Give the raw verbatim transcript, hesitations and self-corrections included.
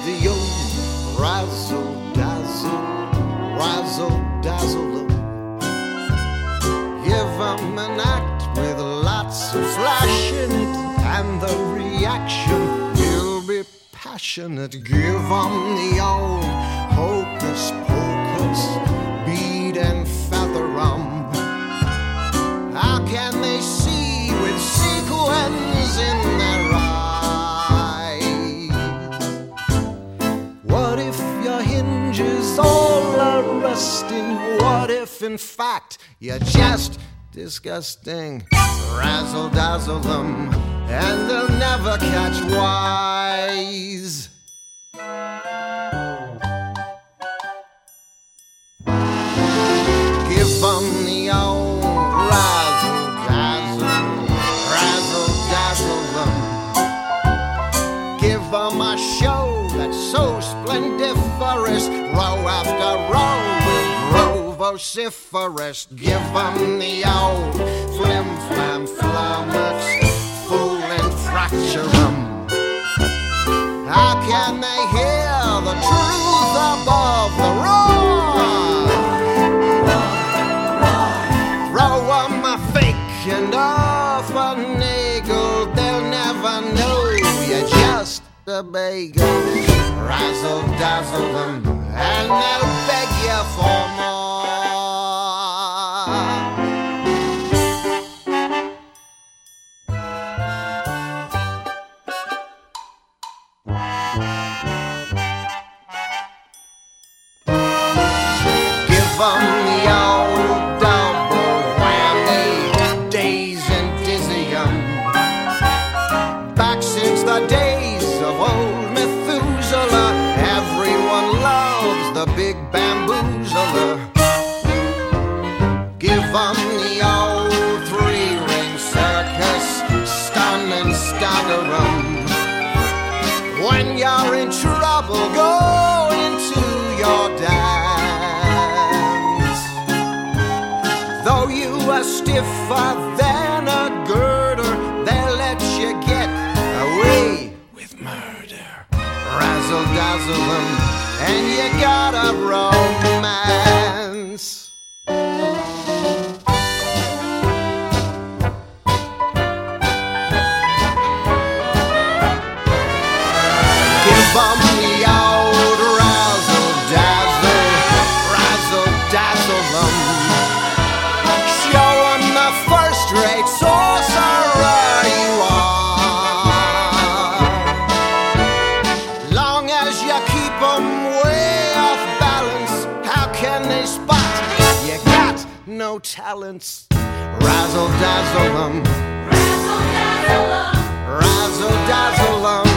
the old razzle-dazzle, razzle-dazzle. Give 'em an act with lots of flash in it, and the reaction will be passionate. Give 'em the old hocus-pocus, bead and feather 'em. How can they see with sequins in their eyes? What if your hinges all are rusting? What if, in fact, you're just disgusting? Razzle-dazzle them, and they'll never catch wise. Give them the old razzle-dazzle, razzle-dazzle them. Give them a show that's so splendiferous, row after row will grow vociferous. Give them the old flim-flam flummox, fool and fracture them. How can they hear the truth above the roar? Throw 'em a fake and off a nagel, they'll never know you're just a bagel. Razzle-dazzle them, and they'll beg you for more. Give 'em the old double whammy, daze and dizzy 'em. Back since the days of old Methuselah, everyone loves the big bamboozler. Give 'em the old three-ring circus, stun and stagger 'em. When you're in trouble, go into your dance. Though you are stiffer than a girder, they'll let you get away with murder. Razzle-dazzle them, and you got a romance. Give 'em the old razzle-dazzle, razzle-dazzle them. Show 'em the first-rate sorcerer you are. Long as you keep 'em way off balance, how can they spot you got no talents? Razzle-dazzle them, Razzle-dazzle 'em. razzle-dazzle them.